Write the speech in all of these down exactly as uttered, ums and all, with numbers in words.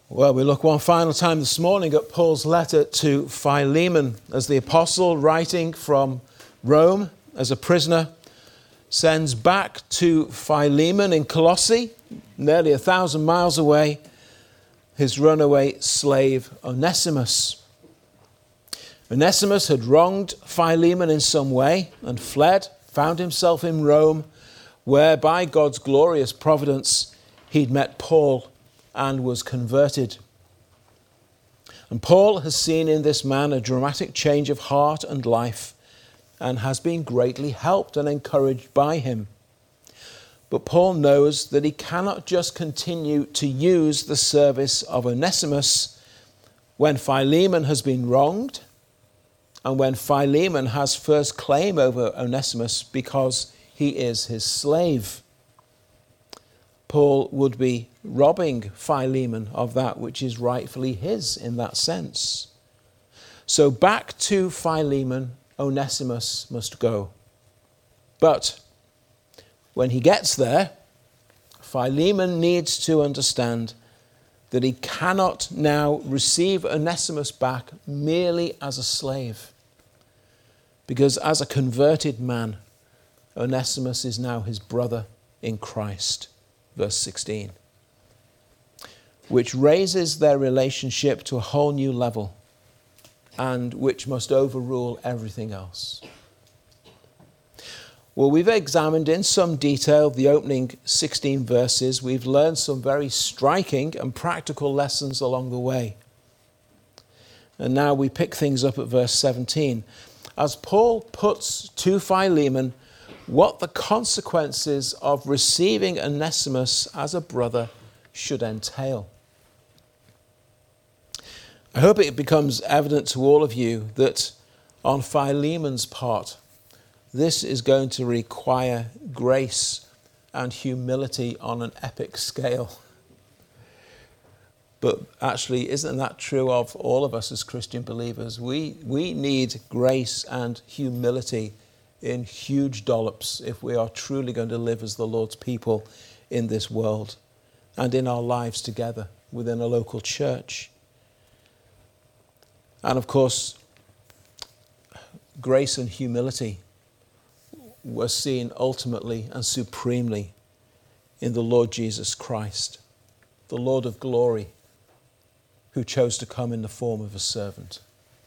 Well, we look one final time this morning at Paul's letter to Philemon, as the apostle, writing from Rome as a prisoner, sends back to Philemon in Colossae, nearly a thousand miles away, his runaway slave Onesimus. Onesimus had wronged Philemon in some way and fled, found himself in Rome, where by God's glorious providence he'd met Paul and was converted. And Paul has seen in this man a dramatic change of heart and life and has been greatly helped and encouraged by him. But Paul knows that he cannot just continue to use the service of Onesimus when Philemon has been wronged and when Philemon has first claim over Onesimus because he is his slave. Paul would be robbing Philemon of that which is rightfully his in that sense. So back to Philemon, Onesimus must go. But when he gets there, Philemon needs to understand that he cannot now receive Onesimus back merely as a slave. Because as a converted man, Onesimus is now his brother in Christ. Verse sixteen, which raises their relationship to a whole new level and which must overrule everything else. Well, we've examined in some detail the opening sixteen verses. We've learned some very striking and practical lessons along the way. And now we pick things up at verse seventeen. As Paul puts to Philemon what the consequences of receiving Onesimus as a brother should entail. I hope it becomes evident to all of you that on Philemon's part, this is going to require grace and humility on an epic scale. But actually, isn't that true of all of us as Christian believers? We, we need grace and humility in huge dollops if we are truly going to live as the Lord's people in this world and in our lives together within a local church. And of course, grace and humility were seen ultimately and supremely in the Lord Jesus Christ, the Lord of glory, who chose to come in the form of a servant.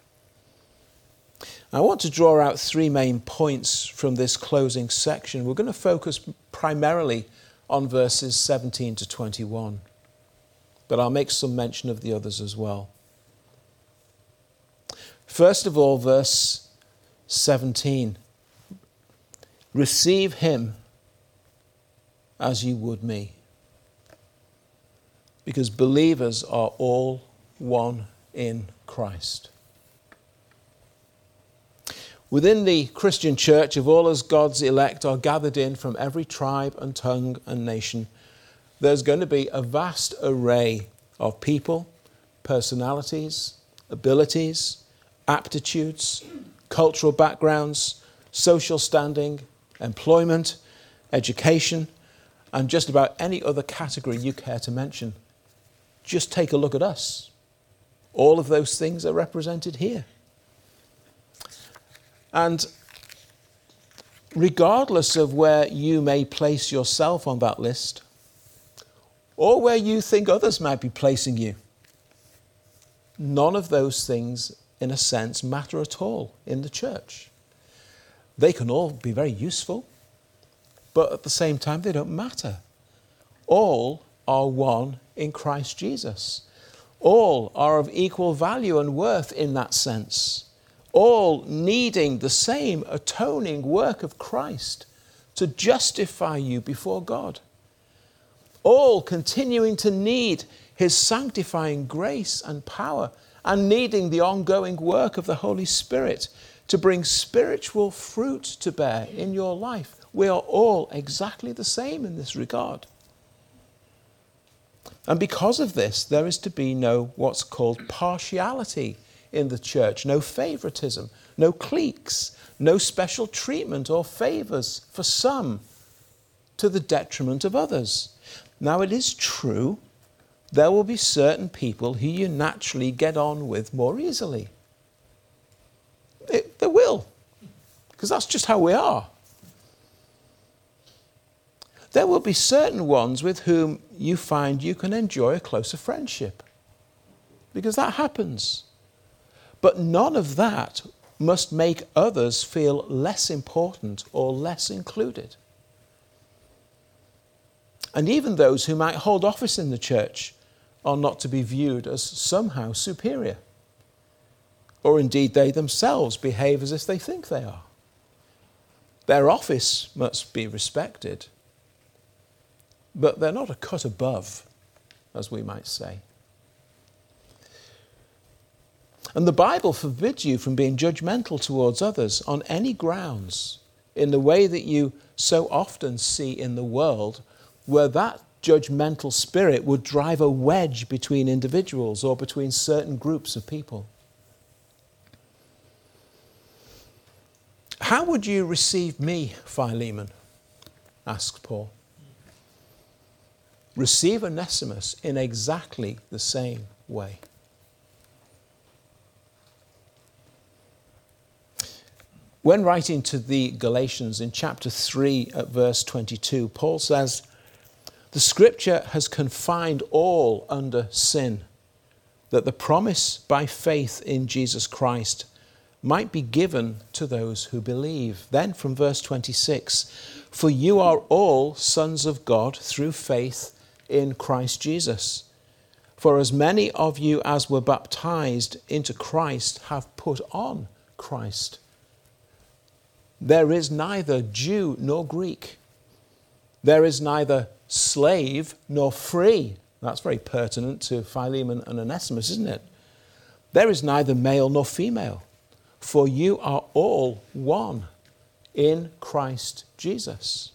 I want to draw out three main points from this closing section. We're going to focus primarily on verses seventeen to twenty-one, but I'll make some mention of the others as well. First of all, verse seventeen. Receive him as you would me, because believers are all one in Christ. Within the Christian church, of all as God's elect are gathered in from every tribe and tongue and nation, there's going to be a vast array of people, personalities, abilities, aptitudes, cultural backgrounds, social standing, employment, education, and just about any other category you care to mention. Just take a look at us. All of those things are represented here. And regardless of where you may place yourself on that list, or where you think others might be placing you, none of those things, in a sense, matter at all in the church. They can all be very useful, but at the same time, they don't matter. All are one in Christ Jesus. All are of equal value and worth in that sense. All needing the same atoning work of Christ to justify you before God. All continuing to need his sanctifying grace and power and needing the ongoing work of the Holy Spirit to bring spiritual fruit to bear in your life. We are all exactly the same in this regard. And because of this, there is to be no what's called partiality in the church, no favoritism, no cliques, no special treatment or favors for some to the detriment of others. Now, it is true there will be certain people who you naturally get on with more easily. It, there will, because that's just how we are. There will be certain ones with whom you find you can enjoy a closer friendship, because that happens. But none of that must make others feel less important or less included. And even those who might hold office in the church are not to be viewed as somehow superior. Or indeed they themselves behave as if they think they are. Their office must be respected, but they're not a cut above, as we might say. And the Bible forbids you from being judgmental towards others on any grounds in the way that you so often see in the world, where that judgmental spirit would drive a wedge between individuals or between certain groups of people. How would you receive me, Philemon? Asked Paul. Receive Onesimus in exactly the same way. When writing to the Galatians in chapter three at verse twenty-two, Paul says, "The scripture has confined all under sin, that the promise by faith in Jesus Christ might be given to those who believe." Then from verse twenty-six, "For you are all sons of God through faith in Christ Jesus. For as many of you as were baptized into Christ have put on Christ. There is neither Jew nor Greek. There is neither slave nor free." That's very pertinent to Philemon and Onesimus, isn't it? "There is neither male nor female, for you are all one in Christ Jesus."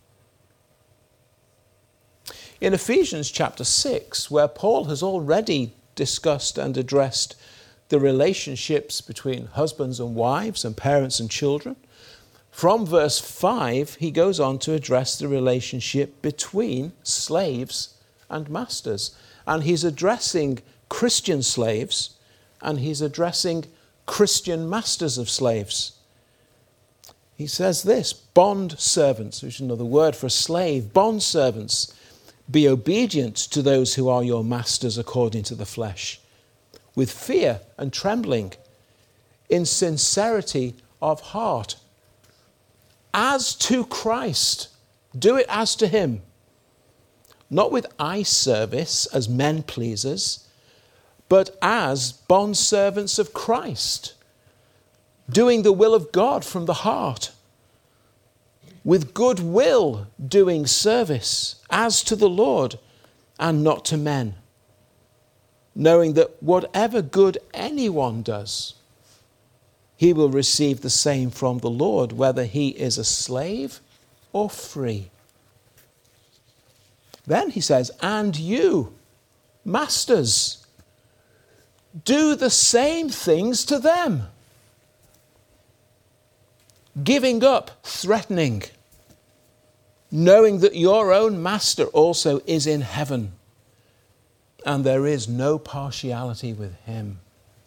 In Ephesians chapter six, where Paul has already discussed and addressed the relationships between husbands and wives and parents and children, from verse five, he goes on to address the relationship between slaves and masters. And he's addressing Christian slaves, and he's addressing Christian masters of slaves. He says this, "Bond servants," which is another word for a slave, "bond servants, be obedient to those who are your masters according to the flesh, with fear and trembling, in sincerity of heart, as to Christ." Do it as to him. "Not with eye service as men pleasers, but as bondservants of Christ, doing the will of God from the heart, with good will doing service as to the Lord and not to men, knowing that whatever good anyone does, he will receive the same from the Lord, whether he is a slave or free." Then he says, "And you, masters, do the same things to them, giving up threatening, knowing that your own master also is in heaven, and there is no partiality with him."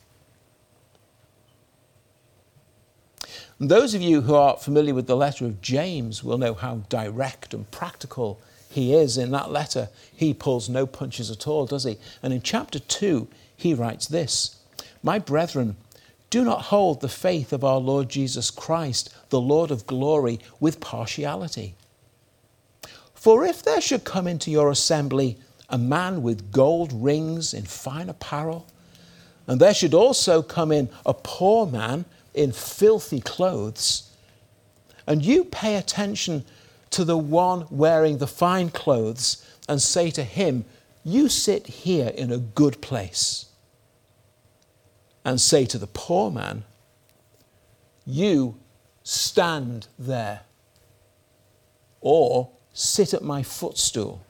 And those of you who are familiar with the letter of James will know how direct and practical he is in that letter. He pulls no punches at all, does he? And in chapter two, he writes this, "My brethren, do not hold the faith of our Lord Jesus Christ, the Lord of glory, with partiality. For if there should come into your assembly a man with gold rings in fine apparel, and there should also come in a poor man in filthy clothes, and you pay attention to the one wearing the fine clothes and say to him, 'You sit here in a good place,' and say to the poor man, 'You stand there,' or 'Sit at my footstool,'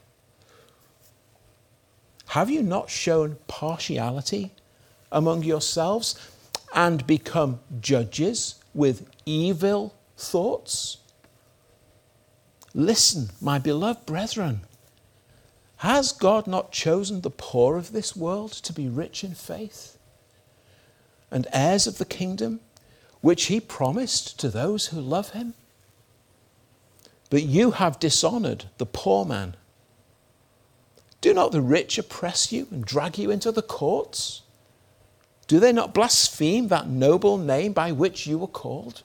have you not shown partiality among yourselves and become judges with evil thoughts? Listen, my beloved brethren, Has God not chosen the poor of this world to be rich in faith and heirs of the kingdom, which he promised to those who love him? But you have dishonored the poor man. Do not the rich oppress you and drag you into the courts? Do they not blaspheme that noble name by which you were called?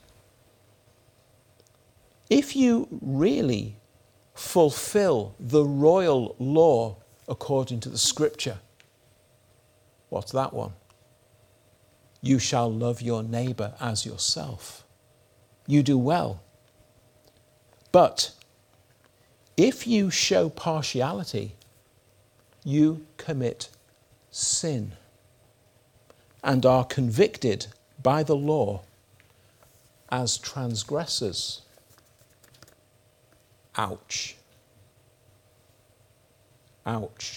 If you really fulfill the royal law according to the scripture, what's that one? You shall love your neighbor as yourself. You do well. But if you show partiality, you commit sin and are convicted by the law as transgressors. Ouch. Ouch.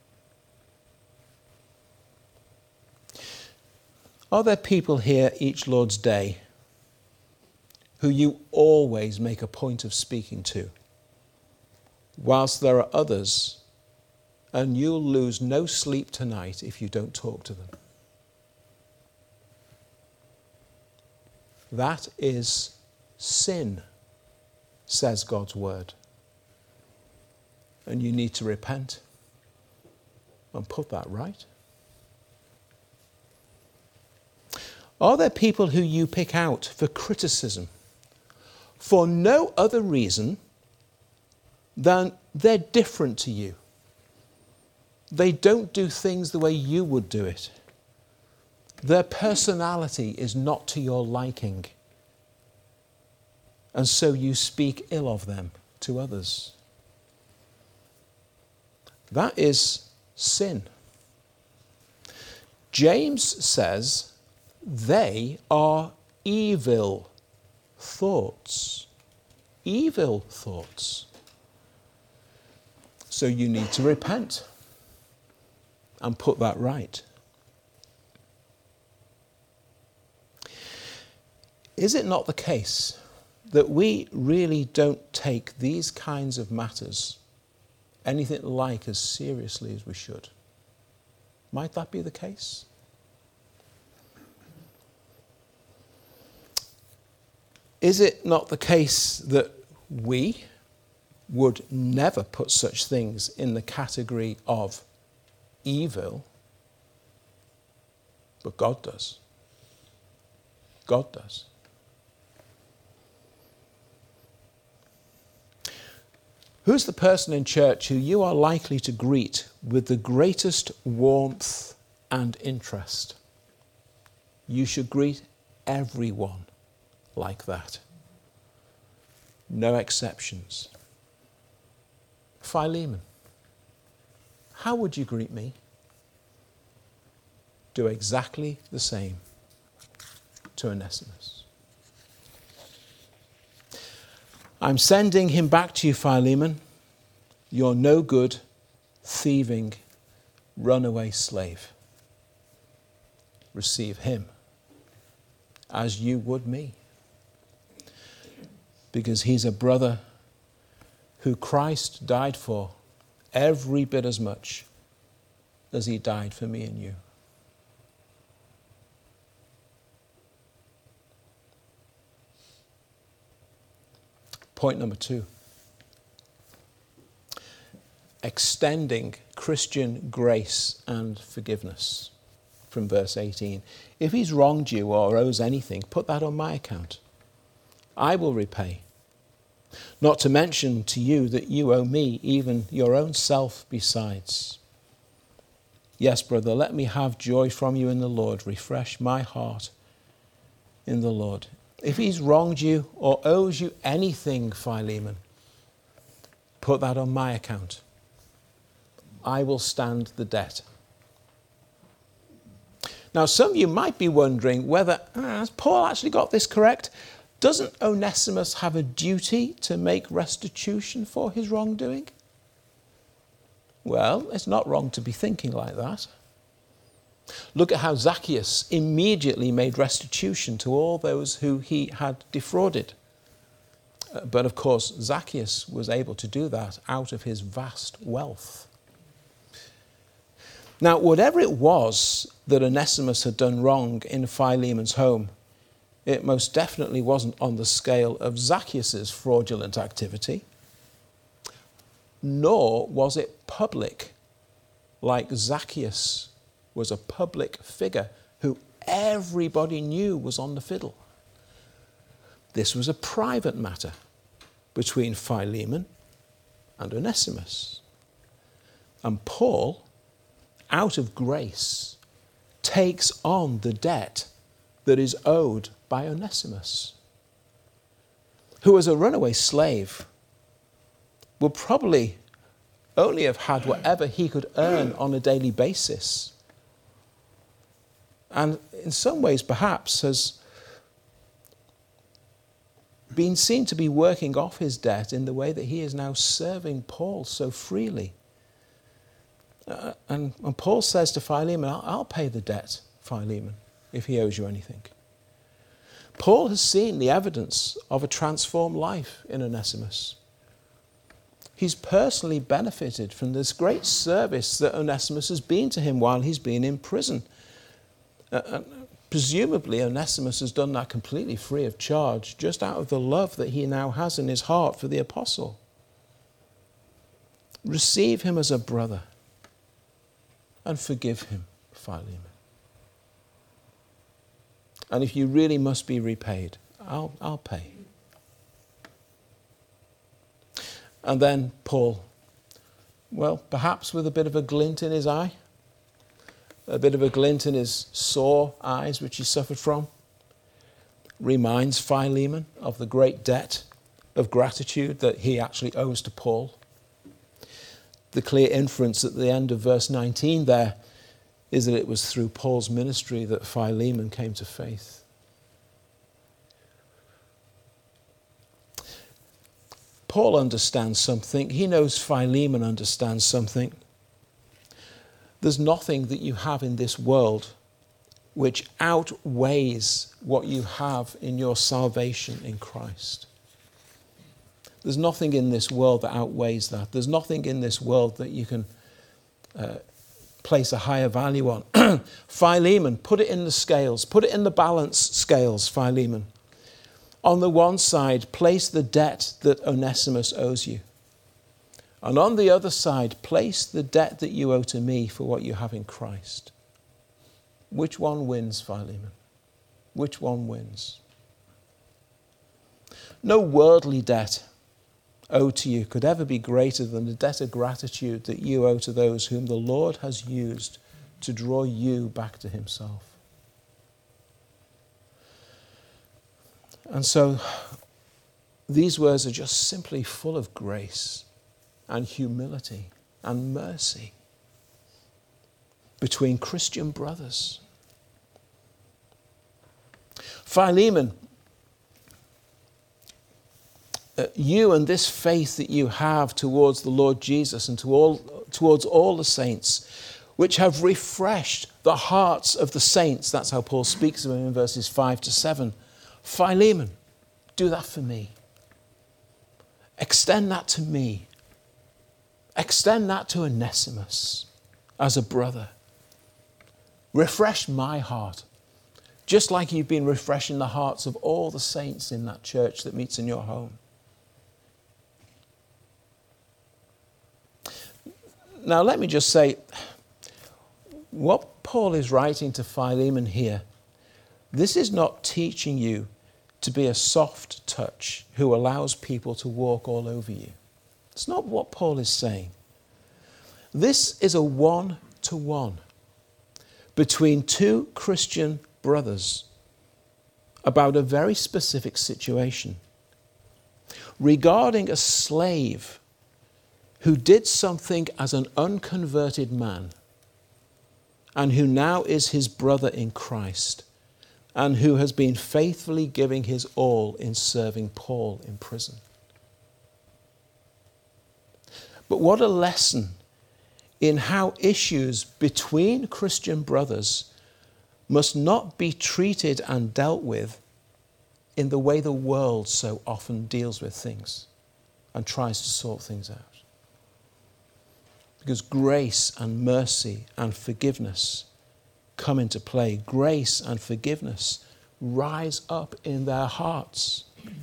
Are there people here each Lord's Day who you always make a point of speaking to, whilst there are others, and you'll lose no sleep tonight if you don't talk to them? That is sin, says God's word. And you need to repent and put that right. Are there people who you pick out for criticism for no other reason than they're different to you? They don't do things the way you would do it. Their personality is not to your liking. And so you speak ill of them to others. That is sin. James says they are evil thoughts. Evil thoughts. So you need to repent and put that right. Is it not the case that we really don't take these kinds of matters anything like as seriously as we should? Might that be the case? Is it not the case that we would never put such things in the category of evil, but God does? God does. Who's the person in church who you are likely to greet with the greatest warmth and interest? You should greet everyone like that. No exceptions. Philemon, how would you greet me? Do exactly the same to Onesimus. I'm sending him back to you, Philemon. You're no good, thieving, runaway slave. Receive him as you would me. Because he's a brother who Christ died for every bit as much as he died for me and you. Point number two. Extending Christian grace and forgiveness from verse eighteen. If he's wronged you or owes anything, put that on my account. I will repay. Not to mention to you that you owe me even your own self besides. Yes, brother, let me have joy from you in the Lord. Refresh my heart in the Lord. If he's wronged you or owes you anything, Philemon, put that on my account. I will stand the debt. Now, some of you might be wondering whether, ah, has Paul actually got this correct? Doesn't Onesimus have a duty to make restitution for his wrongdoing? Well, it's not wrong to be thinking like that. Look at how Zacchaeus immediately made restitution to all those who he had defrauded. But of course, Zacchaeus was able to do that out of his vast wealth. Now, whatever it was that Onesimus had done wrong in Philemon's home, it most definitely wasn't on the scale of Zacchaeus' fraudulent activity, nor was it public, like Zacchaeus was a public figure who everybody knew was on the fiddle. This was a private matter between Philemon and Onesimus. And Paul, out of grace, takes on the debt that is owed by Onesimus, who as a runaway slave would probably only have had whatever he could earn on a daily basis. And in some ways, perhaps, has been seen to be working off his debt in the way that he is now serving Paul so freely. Uh, and, and Paul says to Philemon, I'll, I'll pay the debt, Philemon, if he owes you anything. Paul has seen the evidence of a transformed life in Onesimus. He's personally benefited from this great service that Onesimus has been to him while he's been in prison. Uh, uh, presumably, Onesimus has done that completely free of charge, just out of the love that he now has in his heart for the apostle. Receive him as a brother and forgive him, Philemon. And if you really must be repaid, I'll, I'll pay. And then Paul, well, perhaps with a bit of a glint in his eye, a bit of a glint in his sore eyes which he suffered from, reminds Philemon of the great debt of gratitude that he actually owes to Paul. The clear inference at the end of verse nineteen there is that it was through Paul's ministry that Philemon came to faith. Paul understands something. He knows Philemon understands something. There's nothing that you have in this world which outweighs what you have in your salvation in Christ. There's nothing in this world that outweighs that. There's nothing in this world that you can uh, place a higher value on. Philemon, put it in the scales. Put it in the balance scales, Philemon. On the one side, place the debt that Onesimus owes you. And on the other side, place the debt that you owe to me for what you have in Christ. Which one wins, Philemon? Which one wins? No worldly debt owed to you could ever be greater than the debt of gratitude that you owe to those whom the Lord has used to draw you back to himself. And so these words are just simply full of grace and humility and mercy between Christian brothers. Philemon, uh, you and this faith that you have towards the Lord Jesus and to all, towards all the saints, which have refreshed the hearts of the saints, that's how Paul speaks of them in verses five to seven. Philemon, do that for me. Extend that to me. Extend that to Onesimus as a brother. Refresh my heart, just like you've been refreshing the hearts of all the saints in that church that meets in your home. Now, let me just say, what Paul is writing to Philemon here, this is not teaching you to be a soft touch who allows people to walk all over you. It's not what Paul is saying. This is a one-to-one between two Christian brothers about a very specific situation regarding a slave who did something as an unconverted man and who now is his brother in Christ and who has been faithfully giving his all in serving Paul in prison. But what a lesson in how issues between Christian brothers must not be treated and dealt with in the way the world so often deals with things and tries to sort things out. Because grace and mercy and forgiveness come into play. Grace and forgiveness rise up in their hearts.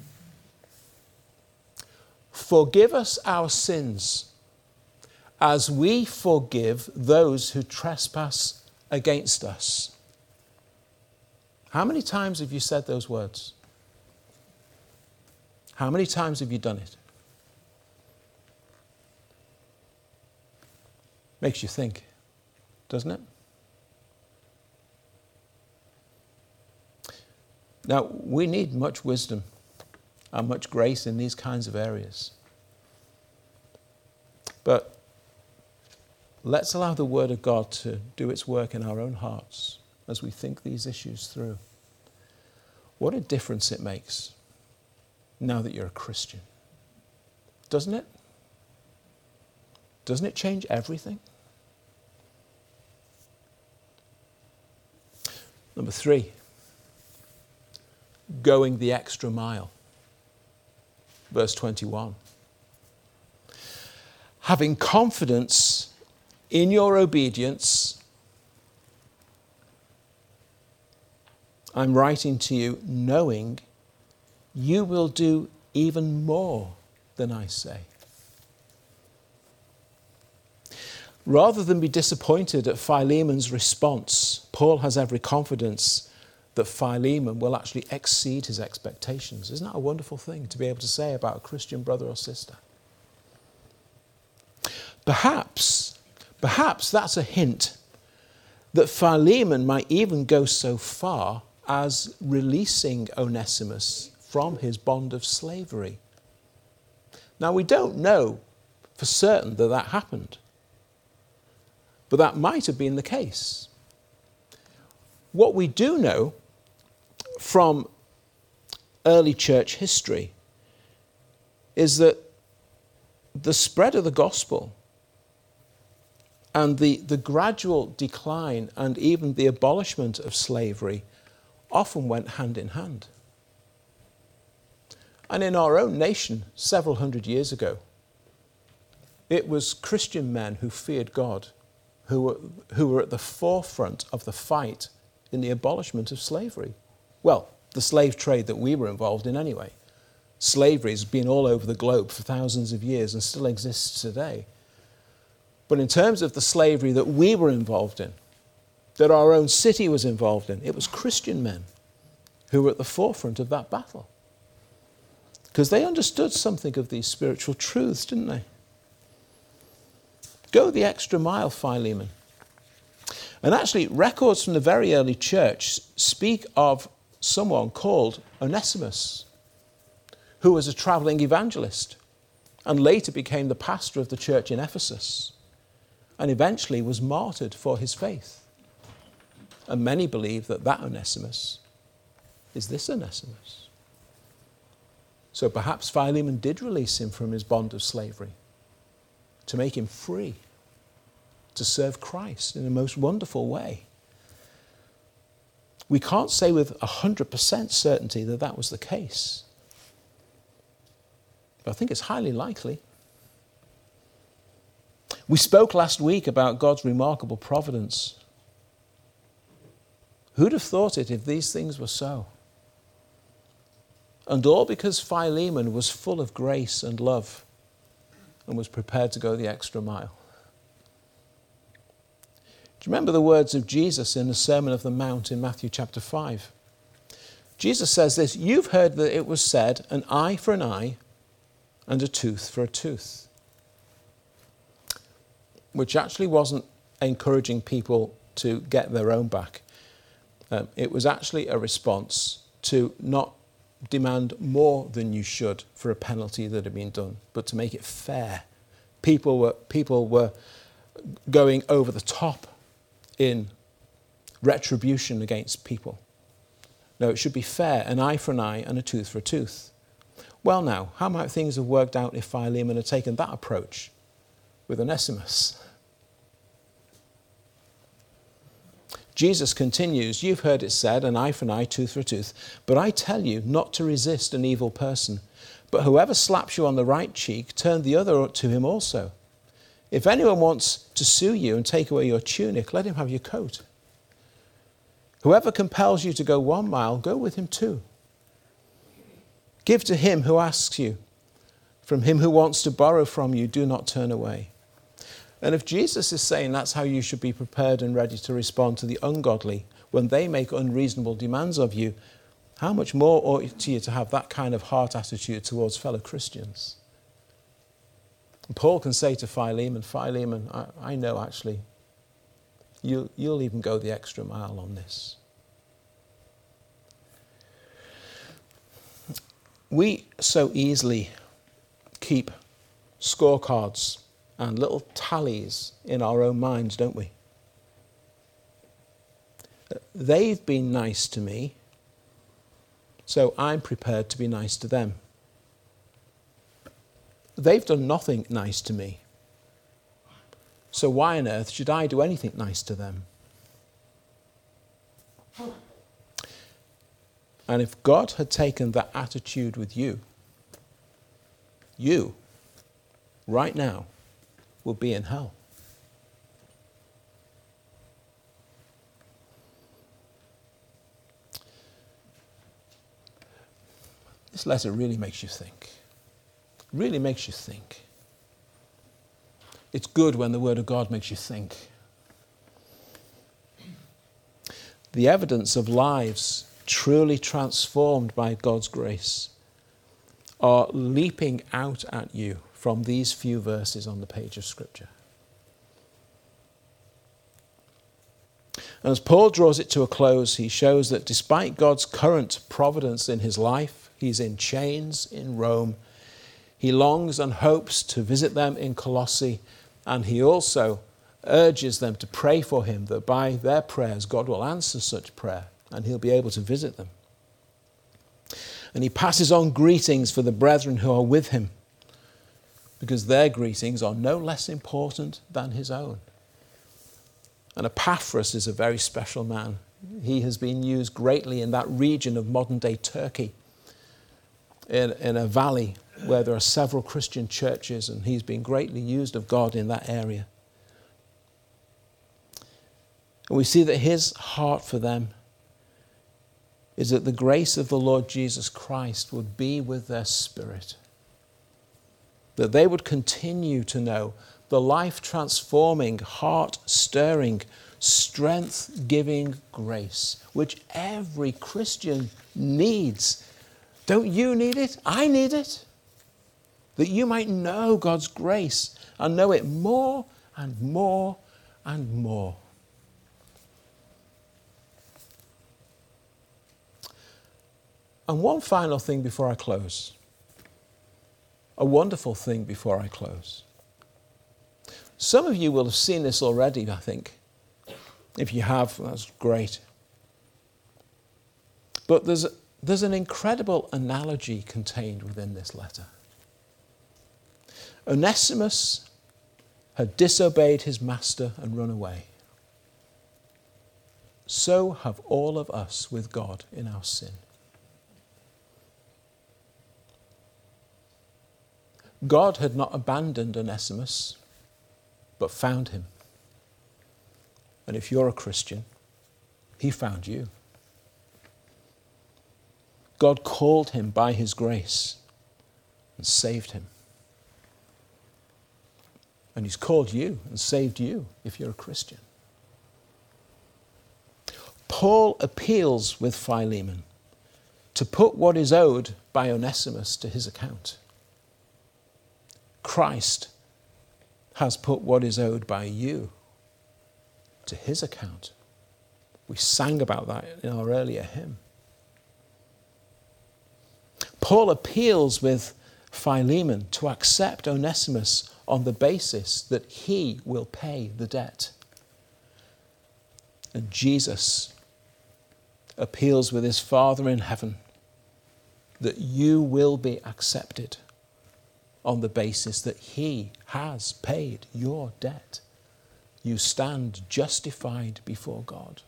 Forgive us our sins as we forgive those who trespass against us. How many times have you said those words? How many times have you done it? Makes you think, doesn't it? Now, we need much wisdom and much grace in these kinds of areas. But let's allow the Word of God to do its work in our own hearts as we think these issues through. What a difference it makes now that you're a Christian. Doesn't it? Doesn't it change everything? Number three, going the extra mile. Verse twenty-one. Having confidence in your obedience, I'm writing to you knowing you will do even more than I say. Rather than be disappointed at Philemon's response, Paul has every confidence that Philemon will actually exceed his expectations. Isn't that a wonderful thing to be able to say about a Christian brother or sister? Perhaps, perhaps that's a hint that Philemon might even go so far as releasing Onesimus from his bond of slavery. Now, we don't know for certain that that happened, but that might have been the case. What we do know from early church history is that the spread of the gospel and the, the gradual decline and even the abolishment of slavery often went hand in hand. And in our own nation, several hundred years ago, it was Christian men who feared God who were, who were at the forefront of the fight in the abolishment of slavery. Well, the slave trade that we were involved in anyway. Slavery has been all over the globe for thousands of years and still exists today. But in terms of the slavery that we were involved in, that our own city was involved in, it was Christian men who were at the forefront of that battle. Because they understood something of these spiritual truths, didn't they? Go the extra mile, Philemon. And actually, records from the very early church speak of someone called Onesimus, who was a traveling evangelist and later became the pastor of the church in Ephesus and eventually was martyred for his faith. And many believe that that Onesimus is this Onesimus. So perhaps Philemon did release him from his bond of slavery to make him free to serve Christ in the most wonderful way. We can't say with one hundred percent certainty that that was the case. But I think it's highly likely. We spoke last week about God's remarkable providence. Who'd have thought it if these things were so? And all because Philemon was full of grace and love and was prepared to go the extra mile. Do you remember the words of Jesus in the Sermon of the Mount in Matthew chapter five? Jesus says this, "You've heard that it was said, an eye for an eye and a tooth for a tooth." Which actually wasn't encouraging people to get their own back. Um, it was actually a response to not demand more than you should for a penalty that had been done, but to make it fair. People were, people were going over the top in retribution against people. No, it should be fair, an eye for an eye and a tooth for a tooth. Well now, how might things have worked out if Philemon had taken that approach with Onesimus? Jesus continues, "You've heard it said, an eye for an eye, tooth for a tooth. But I tell you not to resist an evil person. But whoever slaps you on the right cheek, turn the other to him also. If anyone wants to sue you and take away your tunic, let him have your coat. Whoever compels you to go one mile, go with him two. Give to him who asks you. From him who wants to borrow from you, do not turn away. And if Jesus is saying that's how you should be prepared and ready to respond to the ungodly when they make unreasonable demands of you, how much more ought you to have that kind of heart attitude towards fellow Christians? And Paul can say to Philemon, Philemon, I, I know actually, you, you'll even go the extra mile on this. We so easily keep scorecards and little tallies in our own minds, don't we? They've been nice to me, so I'm prepared to be nice to them. They've done nothing nice to me, so why on earth should I do anything nice to them? And if God had taken that attitude with you, you, right now, will be in hell. This letter really makes you think. Really makes you think. It's good when the Word of God makes you think. The evidence of lives truly transformed by God's grace are leaping out at you from these few verses on the page of Scripture. And as Paul draws it to a close, he shows that despite God's current providence in his life, he's in chains in Rome, he longs and hopes to visit them in Colossae, and he also urges them to pray for him, that by their prayers God will answer such prayer and he'll be able to visit them. And he passes on greetings for the brethren who are with him, because their greetings are no less important than his own. And Epaphras is a very special man. He has been used greatly in that region of modern-day Turkey, in, in a valley where there are several Christian churches, and he's been greatly used of God in that area. And we see that his heart for them is that the grace of the Lord Jesus Christ would be with their spirit, that they would continue to know the life-transforming, heart-stirring, strength-giving grace which every Christian needs. Don't you need it? I need it. That you might know God's grace and know it more and more and more. And one final thing before I close. A wonderful thing before I close. Some of you will have seen this already, I think. If you have, that's great. But there's, there's an incredible analogy contained within this letter. Onesimus had disobeyed his master and run away. So have all of us with God in our sin. God had not abandoned Onesimus, but found him. And if you're a Christian, he found you. God called him by his grace and saved him. And he's called you and saved you if you're a Christian. Paul appeals with Philemon to put what is owed by Onesimus to his account. Christ has put what is owed by you to his account. We sang about that in our earlier hymn. Paul appeals with Philemon to accept Onesimus on the basis that he will pay the debt. And Jesus appeals with his Father in heaven that you will be accepted on the basis that he has paid your debt. You stand justified before God.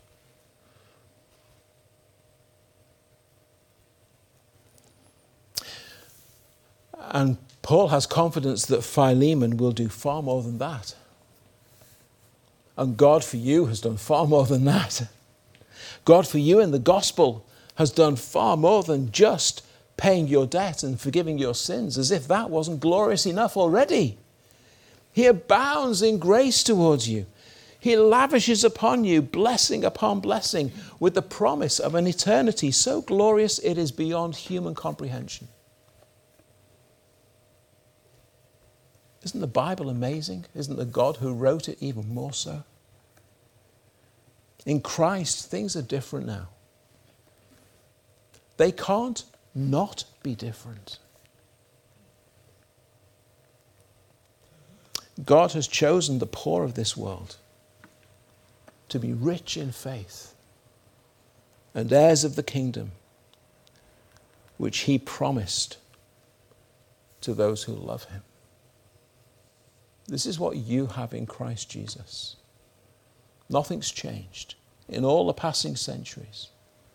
And Paul has confidence that Philemon will do far more than that. And God for you has done far more than that. God for you in the gospel has done far more than just paying your debt and forgiving your sins, as if that wasn't glorious enough already. He abounds in grace towards you. He lavishes upon you blessing upon blessing with the promise of an eternity so glorious it is beyond human comprehension. Isn't the Bible amazing? Isn't the God who wrote it even more so? In Christ, things are different now. They can't not be different. God has chosen the poor of this world to be rich in faith and heirs of the kingdom which he promised to those who love him. This is what you have in Christ Jesus. Nothing's changed in all the passing centuries.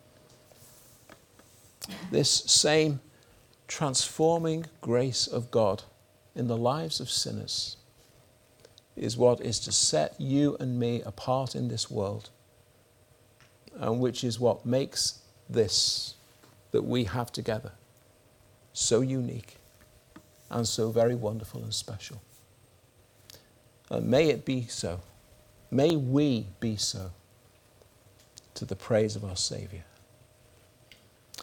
This same transforming grace of God in the lives of sinners is what is to set you and me apart in this world, and which is what makes this that we have together so unique and so very wonderful and special. And may it be so. May we be so, to the praise of our Saviour.